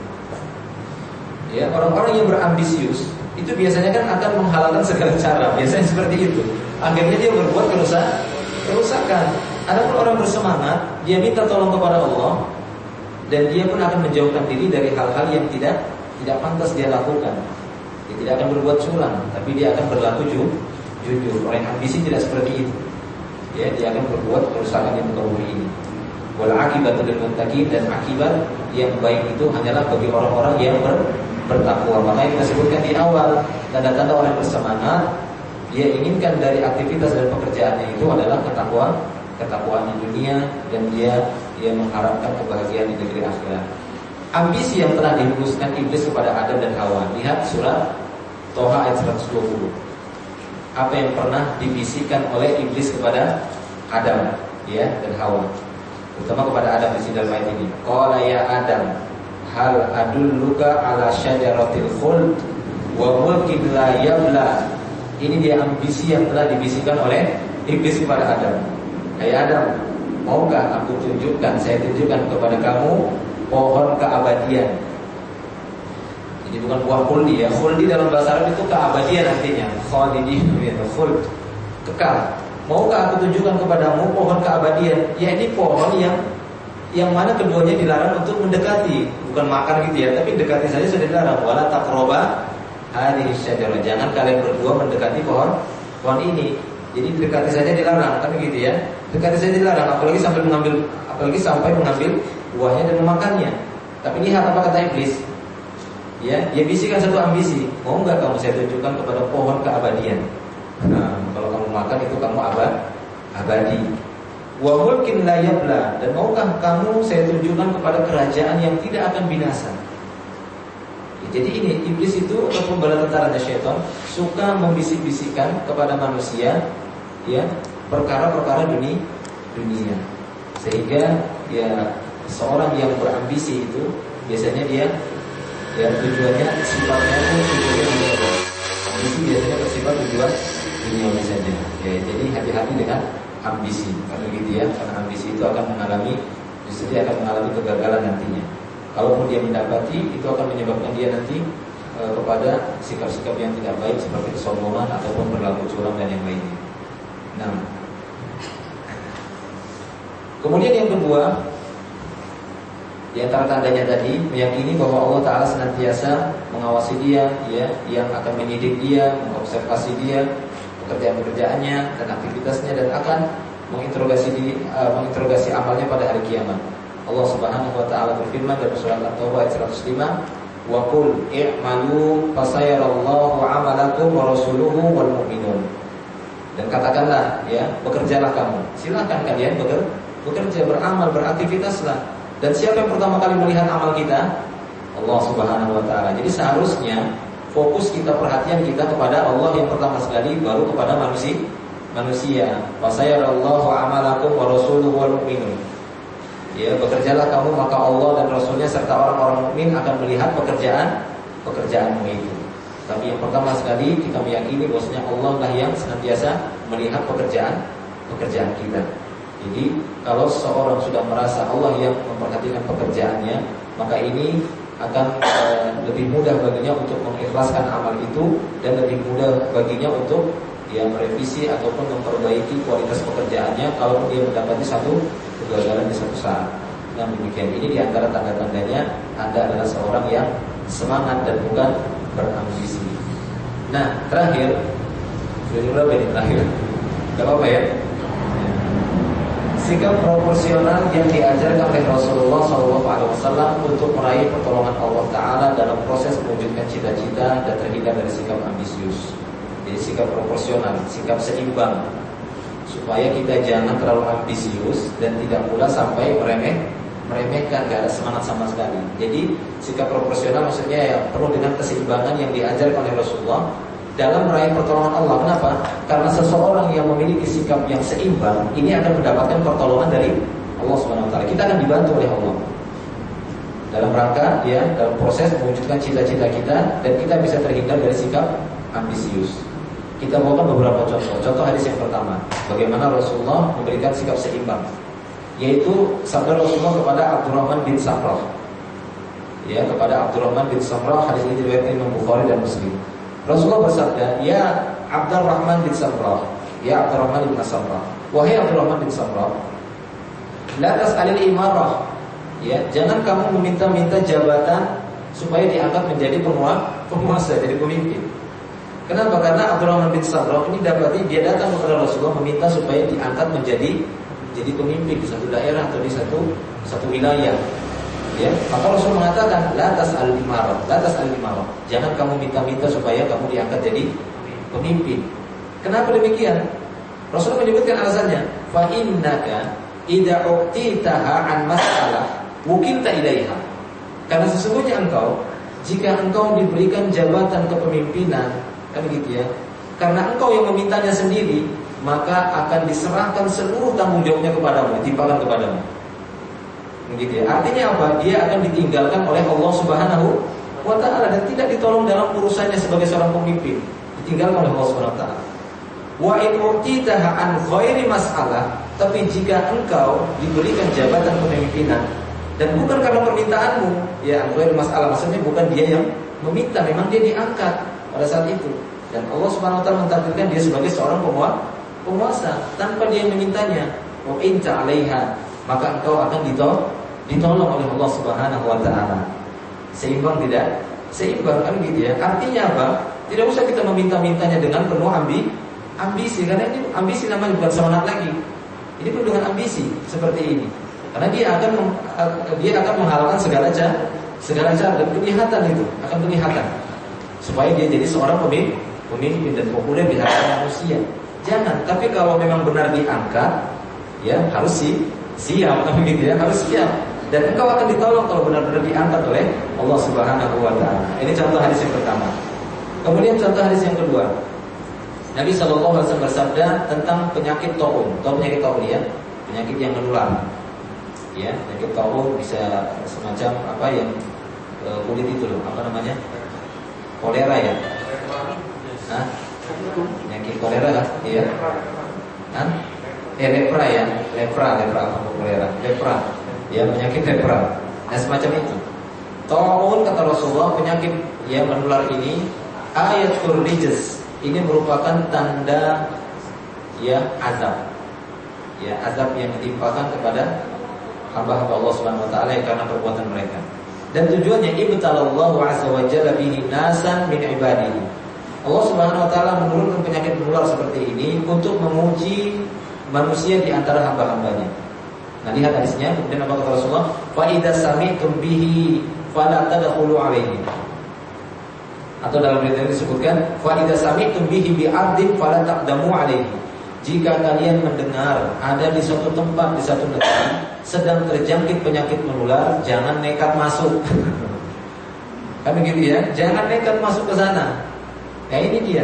Ya, orang-orang yang berambisius itu biasanya kan akan menghalalkan segala cara, biasanya seperti itu. Akhirnya dia berbuat kerusakan. Kerusakan. Adapun orang bersemangat, dia minta tolong kepada Allah, dan dia pun akan menjauhkan diri dari hal-hal yang tidak tidak pantas dia lakukan. Dia tidak akan berbuat curang, tapi dia akan berlaku ju, jujur. Orang yang ambisi tidak seperti itu. Ya, dia akan berbuat kerusakan di muka bumi ini. Wal akibatu lil muttaqin, dan akibat yang baik itu hanyalah bagi orang-orang yang ber, bertakwa. Makanya kita sebutkan di awal, tanda-tanda orang yang bersemangat, dia inginkan dari aktivitas dan pekerjaannya itu adalah ketakwaan, ketakwaan di dunia, dan dia dia mengharapkan kebahagiaan di negeri akhirat. ambisi yang telah dihembuskan iblis kepada Adam dan Hawa. Lihat surat Toha ayat seratus dua puluh. Apa yang pernah dibisikkan oleh iblis kepada Adam, ya, dan Hawa. Terutama kepada Adam di sini dalam ayat ini. Qala ya Adam, hal adulluka ala syajaratil khuld wa mulkin la yabla. Ini dia ambisi yang telah dibisikkan oleh iblis kepada Adam. Hai Adam, maukah aku tunjukkan, saya tunjukkan kepada kamu pohon keabadian. Jadi bukan buah khuldi ya. Khuldi dalam bahasa Arab itu keabadian artinya. Khalidi, khuld, kekal. Maukah aku tunjukkan kepadamu pohon keabadian? Ya, ini pohon yang yang mana keduanya dilarang untuk mendekati, bukan makan gitu ya, tapi dekati saja sudah dilarang. Wala taqraba hadhihi syajarah. Jangan kalian berdua mendekati pohon pohon ini. Jadi dekati saja dilarang, kan gitu ya. Dekati saja dilarang, apalagi sampai mengambil apalagi sampai mengambil buahnya dan memakannya. Tapi lihat apa kata iblis. Ya, dia bisikan satu ambisi. Mau enggak kamu saya tunjukkan kepada pohon keabadian? Nah, kalau kamu makan itu kamu abad, abadi. Wa mulkin la yabla, dan maukah kamu saya tunjukkan kepada kerajaan yang tidak akan binasa? Ya, jadi ini iblis itu ataupun bala tentaranya syaitan suka membisik-bisikkan kepada manusia, ya, perkara-perkara dunia, dunia. Sehingga ya seorang yang berambisi itu biasanya dia ya tujuannya sifatnya itu tujuannya dunia. Ambisi biasanya bersifat tujuan duniawi saja. Ya, jadi hati-hati dengan ambisi, karena gitu ya, karena ambisi itu akan mengalami, justru dia akan mengalami kegagalan nantinya. Kalaupun dia mendapati, itu akan menyebabkan dia nanti e, kepada sikap-sikap yang tidak baik seperti kesombongan ataupun berlaku curang dan yang lainnya. Nah, kemudian yang kedua, di antara tandanya tadi meyakini bahwa Allah Ta'ala senantiasa mengawasi dia, ya, yang akan menyidik dia, mengobservasi dia, pekerjaan-pekerjaannya dan aktivitasnya, dan akan menginterogasi di, uh, menginterogasi amalnya pada hari kiamat. Allah Subhanahu wa taala berfirman dalam surat At-Taubah ayat seratus lima, "Wa qul i'malu fasayarallahu 'amalakum wa rasuluhu wal mu'minun." Dan katakanlah, ya, bekerjalah kamu. Silakan kalian beker, bekerja, beramal, beraktivitaslah. Dan siapa yang pertama kali melihat amal kita? Allah Subhanahu wa taala. Jadi seharusnya fokus kita, perhatian kita kepada Allah yang pertama sekali, baru kepada manusia. Manusia. Fasayarallahu 'amalakum wa rasuluhu wal mu'minun. Ya, bekerjalah kamu, maka Allah dan Rasulnya serta orang-orang mukmin akan melihat pekerjaan pekerjaanmu itu. Tapi yang pertama sekali kita meyakini bahwasanya Allah lah yang senantiasa melihat pekerjaan pekerjaan kita. Jadi kalau seorang sudah merasa Allah yang memperhatikan pekerjaannya, maka ini akan e, lebih mudah baginya untuk mengikhlaskan amal itu, dan lebih mudah baginya untuk ya merevisi ataupun memperbaiki kualitas pekerjaannya kalau dia mendapati satu kegagalan di satu saat. Nah, demikian ini diantara tanda-tandanya Anda adalah seorang yang semangat dan bukan berambisi. Nah, terakhir, sudah berapa ini terakhir? Gak apa-apa ya? Sikap proporsional yang diajarkan oleh Rasulullah shallallahu alaihi wasallam untuk meraih pertolongan Allah Ta'ala dalam proses mewujudkan cita-cita dan terhindar dari sikap ambisius. Jadi sikap proporsional, sikap seimbang, supaya kita jangan terlalu ambisius dan tidak pula sampai meremeh, meremehkan, gak ada semangat sama sekali. Jadi sikap proporsional maksudnya ya penuh dengan keseimbangan yang diajarkan oleh Rasulullah dalam meraih pertolongan Allah. Kenapa? Karena seseorang yang memiliki sikap yang seimbang ini akan mendapatkan pertolongan dari Allah Subhanahu wa taala. Kita akan dibantu oleh Allah dalam rangka ya dalam proses mewujudkan cita-cita kita, dan kita bisa terhindar dari sikap ambisius. Kita bawakan beberapa contoh. Contoh hadis yang pertama, bagaimana Rasulullah memberikan sikap seimbang, yaitu sabda Rasulullah kepada Abdurrahman bin Samrah. Ya, kepada Abdurrahman bin Samrah, hadis ini diriwayatkan Imam Bukhari dan Muslim. Rasulullah bersabda, "Ya Abdurrahman bin Samrah, ya Abdurrahman bin Samrah, wahai Abdurrahman bin Samrah, la tas'alil imarah." Ya, jangan kamu meminta-minta jabatan supaya diangkat menjadi penguasa, jadi pemimpin. Kenapa? Karena Abdurrahman bin Samrah ini dapati dia datang kepada Rasulullah meminta supaya diangkat menjadi jadi pemimpin di satu daerah atau di satu satu wilayah. Ya, maka Rasul mengatakan la tas'al imarah, la tas'al imarah. Jangan kamu minta-minta supaya kamu diangkat jadi pemimpin. Kenapa demikian? Rasul menyebutkan alasannya, fa innaka idza uqtitaha an mas'alah wukilta ilaiha. Karena sesungguhnya engkau, jika engkau diberikan jabatan kepemimpinan, kan gitu ya, karena engkau yang memintanya sendiri, maka akan diserahkan seluruh tanggung jawabnya kepadamu, ditimpakan kepadamu. Begitu ya. Artinya apa? Dia akan ditinggalkan oleh Allah Subhanahu wa ta'ala dan tidak ditolong dalam urusannya sebagai seorang pemimpin. Ditinggalkan oleh Allah Subhanahu wa ta'ala. Wa in utitaha an ghairi mas'alah, tapi jika engkau diberikan jabatan kepemimpinan dan bukan karena permintaanmu, ya ghairi mas'alah maksudnya bukan dia yang meminta, memang dia diangkat pada saat itu. Dan Allah Subhanahu wa ta'ala mentakdirkan dia sebagai seorang penguasa tanpa dia memintanya. Wa in ta'alaiha, maka engkau akan ditolong ditolong oleh Allah Subhanahu wa ta'ala. Seimbang tidak? Seimbang kan gitu ya. Artinya apa? Tidak usah kita meminta-mintanya dengan penuh ambi, ambisi, karena ini ambisi namanya bukan semangat lagi. Ini penuh dengan ambisi seperti ini. Karena dia akan dia akan menghalalkan segala cara, segala cara dan kelihatan itu, akan kelihatan. Supaya dia jadi seorang pemimpin, pemimpin dan populer di hadapan manusia. Jangan, tapi kalau memang benar diangkat, ya harus sih siap, kan begitu ya, harus siap. Dan engkau akan ditolong kalau benar-benar diangkat oleh Allah Subhanahu wa ta'ala. Ini contoh hadis yang pertama. Kemudian contoh hadis yang kedua. Nabi shallallahu alaihi wasallam bersabda tentang penyakit taun. Tahu penyakit taun ya? Penyakit yang menular. Ya, penyakit taun bisa semacam apa yang e, kulit itu loh, apa namanya? Kolera ya? Hah? Penyakit kolera kan? Iya. Hah? Eh, lepra ya, lepra, lepra apa kolera? Lepra. Ya, penyakit lepra. Nah, semacam itu. Taun kata Rasulullah, penyakit yang menular ini ayat kurrijis. Ini merupakan tanda ya azab. Ya, azab yang ditimpakan kepada hamba-hamba Allah Subhanahu wa ta'ala karena perbuatan mereka. Dan tujuannya ibtalallahu azza wa jalla bihi nasan min ibadihi. Allah Subhanahu wa ta'ala menurunkan penyakit menular seperti ini untuk menguji manusia di antara hamba-hambanya. Nah, lihat hadisnya, kemudian apa kata Rasulullah? Fa idza sami'tum bihi fala tadkhulu alaihi. Atau dalam ayat ini disebutkan fa idza sami'tum bihi bi 'abdin fala taqdamu alaihi. Jika kalian mendengar ada di suatu tempat, di satu negeri sedang terjangkit penyakit menular, jangan nekat masuk. Kan begitu ya? Jangan nekat masuk ke sana. Ya ini dia.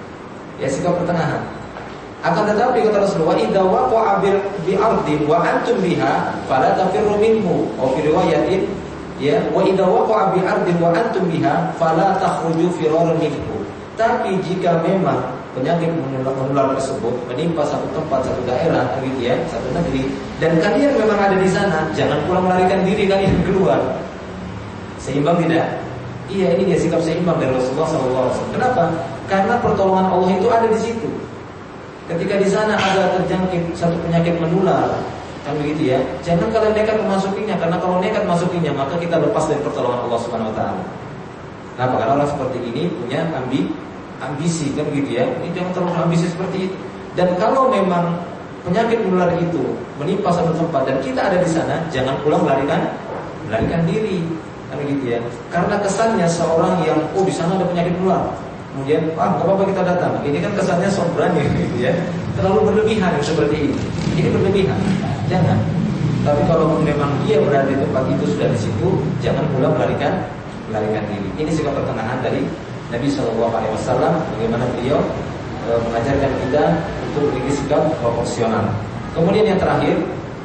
Ya sikap pertengahan. Akan tetapi kata Rasulullah, idza waqa'a bi ardin wa antum biha fala tafirru minhu. Wa fi riwayatin ya, wa idza waqa'a bi ardin wa antum biha fala takhruju firaran minhu. Tapi jika memang penyakit menular tersebut menimpa satu tempat, satu daerah, gitu ya, satu negeri, dan kalian memang ada di sana, jangan pulang melarikan diri kalian keluar. Seimbang tidak? Iya, ini dia sikap seimbang dari Rasulullah shallallahu alaihi wasallam. Kenapa? Karena pertolongan Allah itu ada di situ. Ketika di sana ada terjangkit satu penyakit menular, kan begitu ya, jangan kalian nekat memasukinya, karena kalau nekat masukinya maka kita lepas dari pertolongan Allah Subhanahu wa ta'ala. Kenapa? Karena orang seperti ini punya ambi, ambisi, kan begitu ya. Ini jangan terlalu ambisi seperti itu. Dan kalau memang penyakit menular itu menimpa satu tempat dan kita ada di sana, jangan pulang melarikan melarikan diri, kan begitu ya. Karena kesannya seorang yang oh di sana ada penyakit menular, kemudian, ah, nggak apa-apa kita datang. Ini kan kesannya sok berani, gitu ya. Terlalu berlebihan seperti ini. Ini berlebihan. Jangan. Tapi kalau memang dia berada di tempat itu sudah di situ, jangan pula melarikan, melarikan diri. Ini sikap pertengahan dari Nabi Shallallahu Alaihi Wasallam. Bagaimana beliau e, mengajarkan kita untuk memiliki sikap proporsional. Kemudian yang terakhir,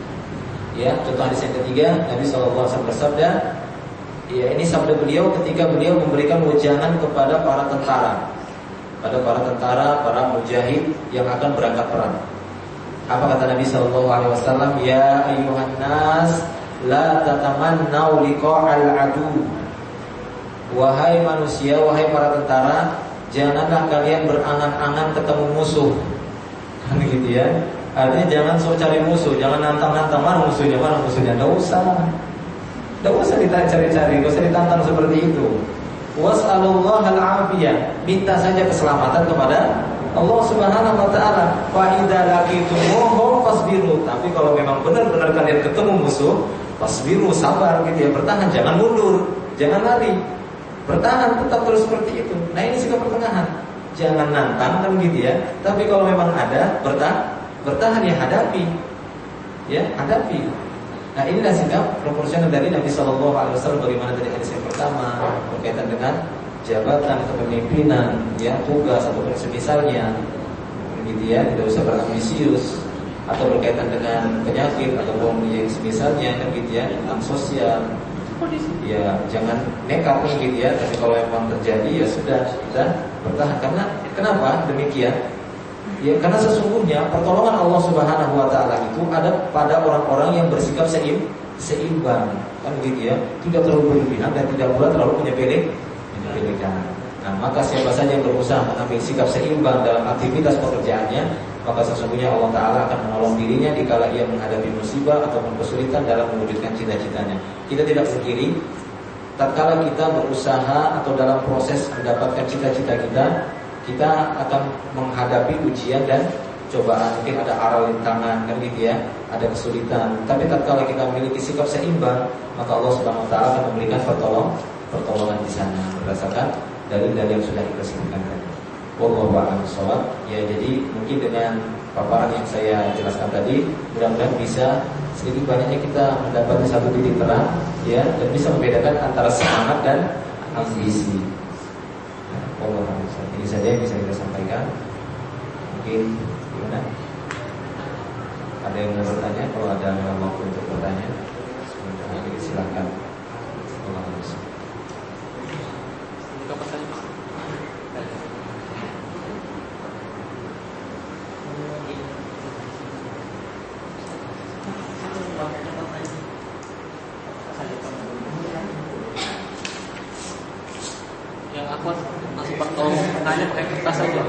ya, contoh hadis yang ketiga, Nabi Shallallahu Alaihi Wasallam bersabda. Ya, ini sabda beliau ketika beliau memberikan wejangan kepada para tentara, pada para tentara, para mujahid yang akan berangkat perang. Apa kata Nabi Shallallahu Alaihi Wasallam? Ya ayyuhan nas, la tatamannau liqa'al adu. Wahai manusia, wahai para tentara, janganlah kalian berangan-angan ketemu musuh. Kan gitu ya? Artinya jangan sok cari musuh, jangan nantang-nantang mana musuhnya, mana musuhnya. Enggak usah. Tidak usah dicari-cari, tidak usah ditantang seperti itu. Was'alullaha al-afiyah, minta saja keselamatan kepada Allah Subhanahu wa ta'ala. Fa idza laqitumuhum fasbiru. Tapi kalau memang benar-benar kalian ketemu musuh, fasbiru, sabar gitu ya, bertahan, jangan mundur, jangan lari. Bertahan, tetap terus seperti itu. Nah, ini sikap pertengahan. Jangan nantang kan gitu ya. Tapi kalau memang ada, bertahan, bertahan ya hadapi. Ya, hadapi. Nah inilah sikap proporsional dari Nabi Shallallahu Alaihi Wasallam. Bagaimana dari hadis yang pertama berkaitan dengan jabatan kepemimpinan, ya tugas atau semisalnya, gitu ya, tidak usah berambisius, atau berkaitan dengan penyakit ataupun yang semisalnya, kan gitu ya, tentang sosial, ya jangan nekat nih gitu ya. Tapi kalau memang terjadi ya sudah kita bertahan. Karena kenapa demikian? Ya karena sesungguhnya pertolongan Allah Subhanahu wa taala itu ada pada orang-orang yang bersikap seim, seimbang, kan gitu ya. Tidak terlalu berlebihan dan tidak pula terlalu menyepele, menyepelekan. Nah, maka siapa saja yang berusaha mengambil sikap seimbang dalam aktivitas pekerjaannya, maka sesungguhnya Allah taala akan menolong dirinya dikala ia menghadapi musibah ataupun kesulitan dalam mewujudkan cita-citanya. Kita tidak pungkiri tatkala kita berusaha atau dalam proses mendapatkan cita-cita kita, kita akan menghadapi ujian dan cobaan. Mungkin ada aral rintangan, kan gitu ya, ada kesulitan. Tapi tatkala kita memiliki sikap seimbang, maka Allah Subhanahu wa taala akan memberikan pertolong, pertolongan di sana berdasarkan dalil-dalil yang sudah kita sebutkan tadi. Wallahu a'lam bishawab. Ya, jadi mungkin dengan paparan yang saya jelaskan tadi, mudah-mudahan bisa sedikit banyaknya kita mendapatkan satu titik terang, ya, dan bisa membedakan antara semangat dan ambisi. Wallahu a'lam bishawab. Ini saja yang bisa kita sampaikan. Mungkin gimana? Ada yang mau bertanya? Kalau ada waktu untuk bertanya, silakan. Wallahu a'lam bishawab. Yang aku masih tolong nanya pakai kertas saja.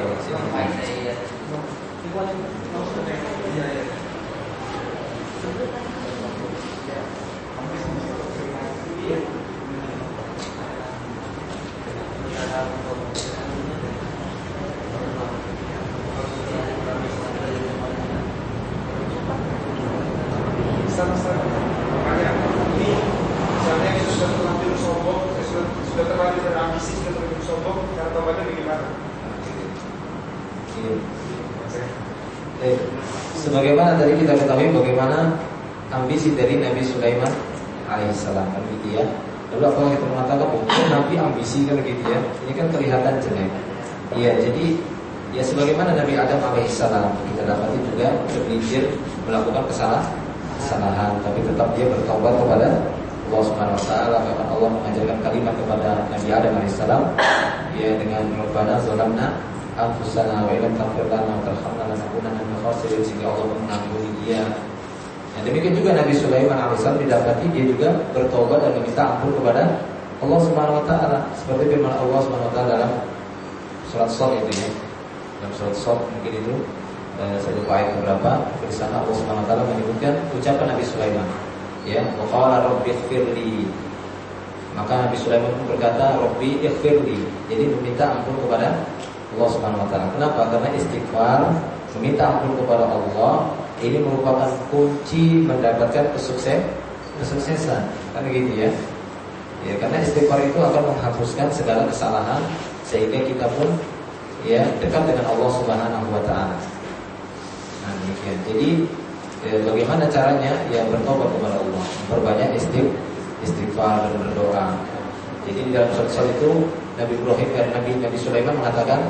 Sebagaimana tadi kita ketahui bagaimana ambisi dari Nabi Sulaiman alaihissalam, kan gitu ya. Lalu apa yang kita mengatakan, oh Nabi ambisi, kan gitu ya. Ini kan kelihatan jelek. Iya, jadi ya sebagaimana Nabi Adam alaihissalam, kita dapati juga tergelincir melakukan kesalahan, kesalahan, tapi tetap dia bertobat kepada Allah Subhanahu wa taala. Bahkan Allah mengajarkan kalimat kepada Nabi Adam alaihissalam, ya, dengan Rabbana zalamna anfusana wa illam taghfir lana wa tarhamna lanakunanna minal khasirin, sehingga Allah mengampuni dia. Dan demikian juga Nabi Sulaiman alaihissalam didapati dia juga bertobat dan meminta ampun kepada Allah Subhanahu wa taala, seperti firman Allah Subhanahu wa taala dalam surat Shad itu ya. Dalam surat Shad mungkin itu eh, saya lupa ayat berapa. Di sana Allah Subhanahu wa taala menyebutkan ucapan Nabi Sulaiman, ya, wa qala rabbi ighfirli. Maka Nabi Sulaiman pun berkata rabbi ighfirli, jadi meminta ampun kepada Allah Subhanahu wa taala. Kenapa? Karena istighfar, meminta ampun kepada Allah, ini merupakan kunci mendapatkan kesukses, kesuksesan. Kan gitu ya. Ya, karena istighfar itu akan menghapuskan segala kesalahan sehingga kita pun ya dekat dengan Allah Subhanahu wa taala. Nah, demikian. Jadi ya, bagaimana caranya? Ya bertobat kepada Allah, memperbanyak istighfar dan berdoa. Jadi di dalam surat itu Nabi Ibrahim dan Nabi Nabi Sulaiman mengatakan,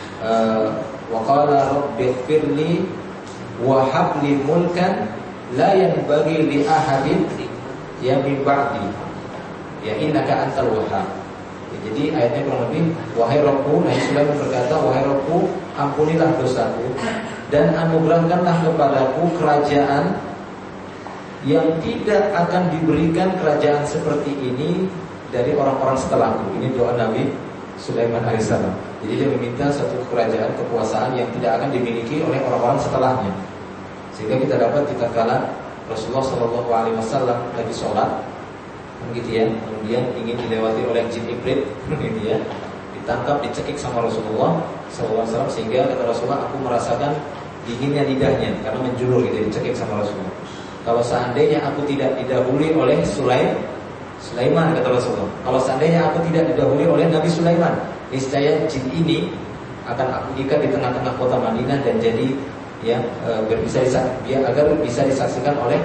wa qala rabbi ighfirli wa habli mulkan la yanbaghi li ahadin ya min ba'di ya innaka antal wahhab. Ya, jadi ayatnya kurang lebih, wahai Rabbku, Nabi Sulaiman berkata, wahai Rabbku, ampunilah dosaku dan anugerahkanlah kepadaku kerajaan yang tidak akan diberikan kerajaan seperti ini dari orang-orang setelahku. Ini doa Nabi Sulaiman alaihissalam. Jadi dia meminta satu kerajaan, kekuasaan yang tidak akan dimiliki oleh orang-orang setelahnya. Sehingga kita dapat kita kala Rasulullah Shallallahu Alaihi Wasallam lagi sholat, begitu ya, kemudian ingin dilewati oleh jin iblis, begitu ya, ditangkap, dicekik sama Rasulullah Shallallahu Alaihi Wasallam, sehingga kata Rasulullah, aku merasakan dinginnya lidahnya karena menjulur, gitu, dicekik sama Rasulullah. Kalau seandainya aku tidak didahului oleh Sulaiman, Sulaiman kata Rasulullah, kalau seandainya aku tidak didahului oleh Nabi Sulaiman, niscaya jin ini akan aku ikat di tengah-tengah kota Madinah dan jadi ya e, bisa biar agar bisa disaksikan oleh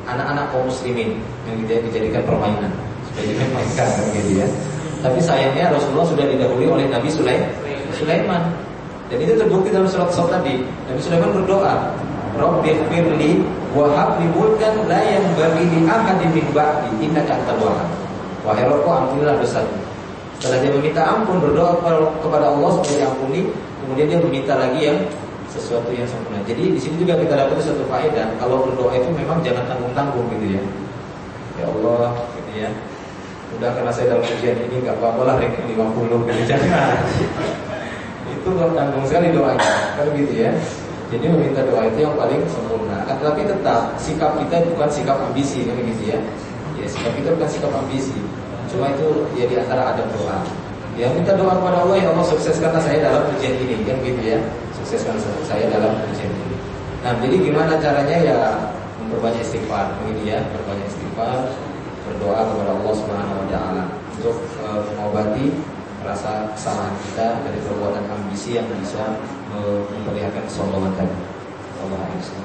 anak-anak kaum muslimin yang dijadikan permainan supaya dimainkan gitu ya. Tapi sayangnya Rasulullah sudah didahului oleh Nabi Sulaiman. Dan itu terbukti dalam surat-surat tadi. Nabi Sulaiman berdoa, Rabbighfirli wa habli mulkan la yanbaghi li ahadin min ba'di innaka antal wahhab. Wahai Rabbku, ampunilah dosaku. Setelah dia meminta ampun, berdoa kepada Allah supaya diampuni, kemudian dia meminta lagi yang sesuatu yang sempurna. Jadi di sini juga kita dapat satu faedah, kalau berdoa itu memang jangan tanggung-tanggung gitu ya. Ya Allah, gitu ya. Udah karena saya dalam ujian ini nggak apa-apa lah ranking lima puluh gitu, jangan. Itu tanggung sekali doanya, kan gitu ya. Jadi meminta doa itu yang paling sempurna. Tapi tetap sikap kita bukan sikap ambisi, kan gitu ya. Ya sikap kita bukan sikap ambisi. Cuma itu ya di antara adab doa. Ya minta doa kepada Allah, ya Allah sukseskanlah saya dalam ujian ini, kan gitu ya. Sukseskan saya dalam ujian ini. Nah, jadi gimana caranya ya memperbanyak istighfar, begini ya, memperbanyak istighfar, berdoa kepada Allah Subhanahu wa taala untuk uh, mengobati rasa kesalahan kita dari perbuatan ambisi yang bisa uh, memperlihatkan kesombongan tadi. Allah Akbar.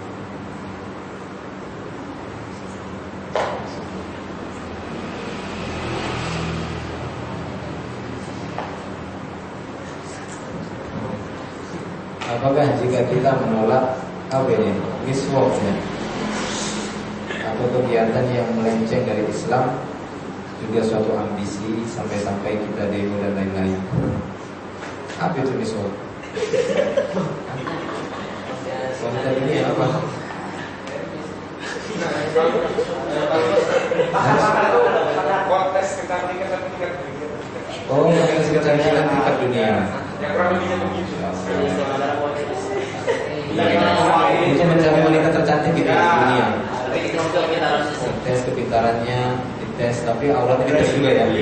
Apakah jika kita menolak apa ini, miswak ya, atau kegiatan yang melenceng dari Islam juga suatu ambisi sampai-sampai kita demo dan lain-lain? Apa itu miswak? Wanita ini apa? Oh, kontes kecantikan tingkat dunia. Yang kurang lebihnya begitu. Itu mencari wanita tercantik di dunia. Tes kepintarannya, dites, tapi auratnya dites juga ya.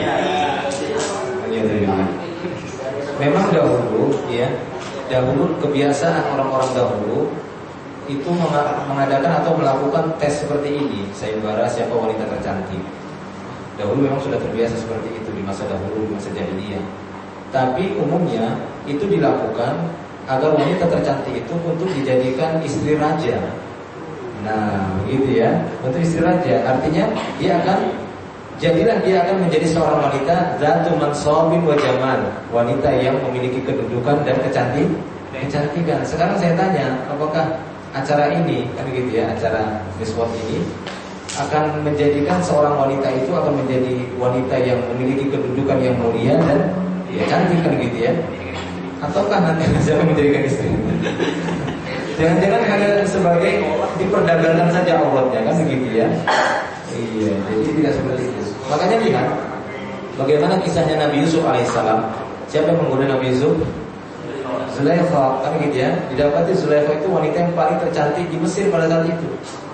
Memang dahulu, ya, dahulu kebiasaan orang-orang dahulu itu mengadakan atau melakukan tes seperti ini. Sayembara siapa wanita tercantik. Dahulu memang sudah terbiasa seperti itu di masa dahulu, di masa jahiliyah. Tapi umumnya itu dilakukan agar wanita tercantik itu untuk dijadikan istri raja. Nah, begitu ya, untuk istri raja. Artinya dia akan jadilah dia akan menjadi seorang wanita zatu mansabin wa jamal, wanita yang memiliki kedudukan dan kecantik, kecantikan. Sekarang saya tanya, apakah acara ini, kan begitu ya, acara miswak ini akan menjadikan seorang wanita itu akan menjadi wanita yang memiliki kedudukan yang mulia dan ya cantik, kan gitu ya? Ataukah nanti bisa menjadikan istri? Jangan-jangan hanya sebagai diperdagangkan saja auratnya, kan begitu ya? Iya, jadi tidak seperti itu. Makanya lihat bagaimana kisahnya Nabi Yusuf alaihissalam. Siapa yang menggoda Nabi Yusuf? Zulaikha, kan gitu ya? Didapati Zulaikha itu wanita yang paling tercantik di Mesir pada saat itu.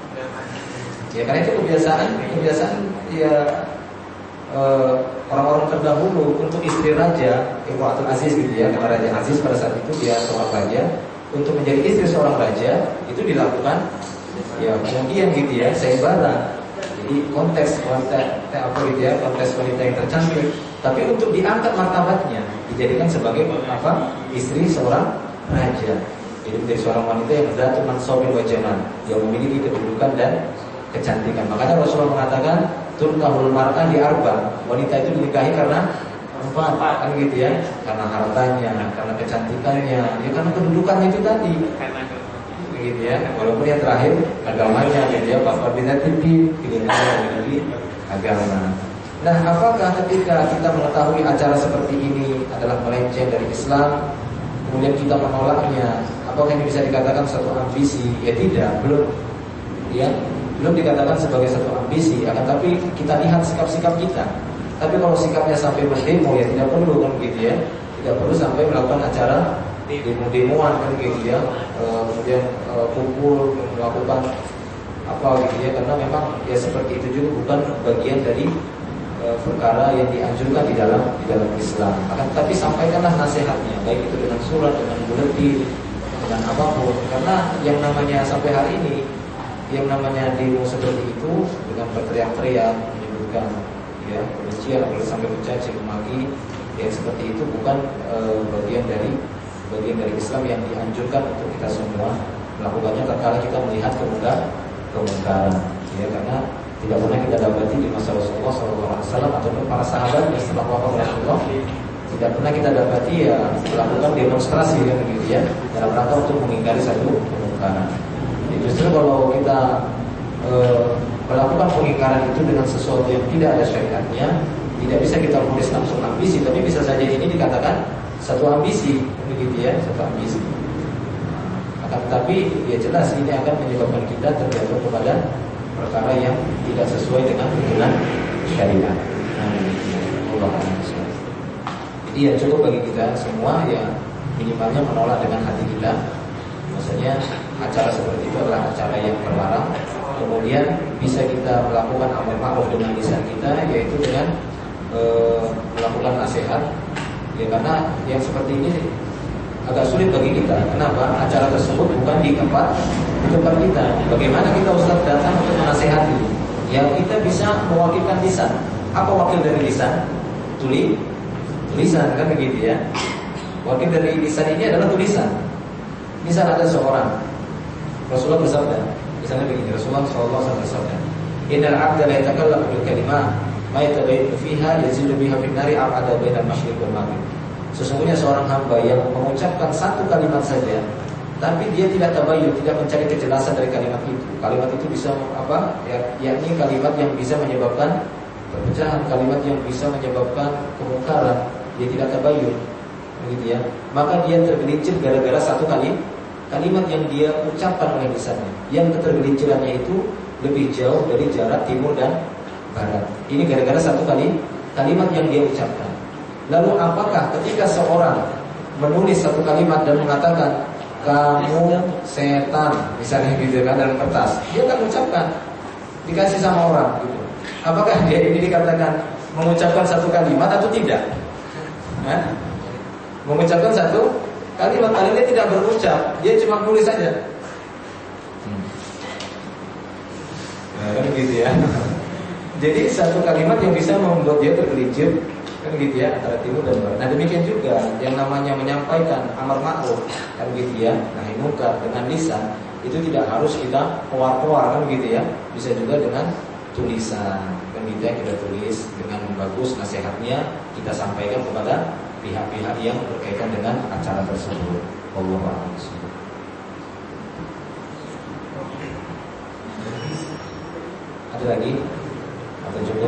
Ya karena itu kebiasaan, kebiasaan ya Uh, orang-orang terdahulu untuk istri raja, Imratul Aziz gitu ya, karena Raja Aziz pada saat itu dia seorang raja, untuk menjadi istri seorang raja itu dilakukan ya kemudian gitu ya, sayembara. Jadi konteks wanita apa gitu ya, konteks wanita yang tercantik, tapi untuk diangkat martabatnya, dijadikan sebagai apa? Istri seorang raja. Jadi menjadi seorang wanita yang zatu mansabin wa jamal, yang memiliki kedudukan dan kecantikan. Makanya Rasulullah mengatakan turkahul mar'ah di arba, wanita itu dinikahi karena empat, kan gitu ya, karena hartanya, karena kecantikannya, ya karena kedudukannya itu tadi, gitu ya. Walaupun yang terakhir agamanya, gitu ya, Pak Fardina Tipi, pilihannya dari agama. Nah, apakah ketika kita mengetahui acara seperti ini adalah melenceng dari Islam, kemudian kita menolaknya, apakah ini bisa dikatakan satu ambisi? Ya tidak, belum, ya. Belum dikatakan sebagai satu ambisi, akan tapi kita lihat sikap-sikap kita. Tapi kalau sikapnya sampai berdemo ya tidak perlu, kan gitu ya. Tidak perlu sampai melakukan acara demo-demoan, kan gitu ya. E, kemudian e, kumpul melakukan apa gitu ya, karena memang ya seperti itu juga bukan bagian dari e, perkara yang dianjurkan di dalam di dalam Islam. Akan tapi sampaikanlah nasihatnya, baik itu dengan surat, dengan buletin, dengan apapun. Karena yang namanya sampai hari ini yang namanya demo seperti itu dengan berteriak-teriak menyebutkan ya kebencian, apalagi sampai mencaci memaki, ya seperti itu bukan e, bagian dari bagian dari Islam yang dianjurkan untuk kita semua melakukannya tatkala kita melihat kemungkaran. Ya, karena tidak pernah kita dapati di masa Rasulullah shallallahu alaihi wasallam ataupun para sahabat yang setelah wafat Rasulullah, tidak pernah kita dapati ya melakukan demonstrasi kan begitu ya, dalam rangka untuk mengingkari satu kemungkaran. Ya, justru kalau kita e, melakukan pengingkaran itu dengan sesuatu yang tidak ada syariatnya, tidak bisa kita tulis langsung ambisi, tapi bisa saja ini dikatakan satu ambisi begitu ya, satu ambisi. Akan tetapi ya jelas ini akan menyebabkan kita terjatuh kepada perkara yang tidak sesuai dengan tuntunan syariat. Nah, Allah Subhanahu. Jadi ya cukup bagi kita semua ya minimalnya menolak dengan hati kita. Maksudnya acara seperti itu adalah acara yang terlarang. Kemudian bisa kita melakukan amar ma'ruf dengan lisan kita, yaitu dengan e, melakukan nasihat. Ya karena yang seperti ini agak sulit bagi kita. Kenapa? Acara tersebut bukan di tempat di tempat kita. Bagaimana kita Ustaz datang untuk menasihati? Ya kita bisa mewakilkan lisan. Apa wakil dari lisan? Tuli, tulisan kan begitu ya. Wakil dari lisan ini adalah tulisan. Misal ada seorang, Rasulullah bersabda, misalnya begini, Rasulullah shallallahu alaihi wasallam bersabda, Innal abda la yatakallamu bil kalimah ma yatabayyanu fiha yazidu biha fin nari ab'ada bainal masyriq wal maghrib. Sesungguhnya seorang hamba yang mengucapkan satu kalimat saja, tapi dia tidak tabayyun, tidak mencari kejelasan dari kalimat itu. Kalimat itu bisa apa? Ya, yakni kalimat yang bisa menyebabkan perpecahan, kalimat yang bisa menyebabkan kemungkaran. Dia tidak tabayyun, begitu ya. Maka dia tergelincir gara-gara satu kali kalimat yang dia ucapkan oleh lisannya. Yang ketergelincirannya itu lebih jauh dari jarak timur dan barat. Ini gara-gara satu kali kalimat yang dia ucapkan. Lalu apakah ketika seorang menulis satu kalimat dan mengatakan kamu setan, misalnya gitu kan dalam kertas, dia akan mengucapkan, dikasih sama orang gitu. Apakah dia ini dikatakan mengucapkan satu kalimat atau tidak? Hah? Mengucapkan satu kalimat, padahal dia tidak berucap, dia cuma nulis saja. Hmm. Nah, kan gitu ya. Jadi satu kalimat yang bisa membuat dia tergelincir, kan gitu ya, antara timur dan barat. Nah demikian juga yang namanya menyampaikan amar ma'ruf, kan gitu ya, nahi munkar dengan lisan, itu tidak harus kita keluar-keluar, kan gitu ya. Bisa juga dengan tulisan, kan gitu ya, kita tulis dengan bagus nasihatnya, kita sampaikan kepada pihak-pihak yang berkaitan dengan acara tersebut. Wallahu a'lam. Ada lagi? Atau cukup?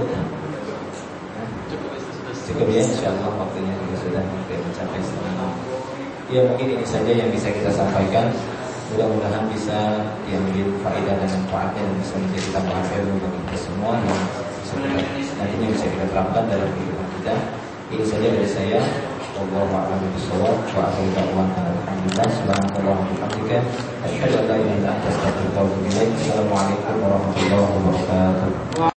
Cukup ya, insyaallah waktunya juga sudah mencapai setengah. Ya mungkin ini saja yang bisa kita sampaikan. Mudah-mudahan bisa diambil faedah dan manfaatnya dan bisa menjadi tambahan ilmu bagi kita semua yang bisa kita, nantinya bisa kita terapkan dalam kehidupan kita. Ini saja dari saya. Wallahu a'lam bishawab. Wa akhiru da'wana alhamdulillah. Subhanallah wa bihamdika asyhadu an la ilaha illa anta astaghfiruka wa atubu ilaik. Assalamualaikum warahmatullahi wabarakatuh.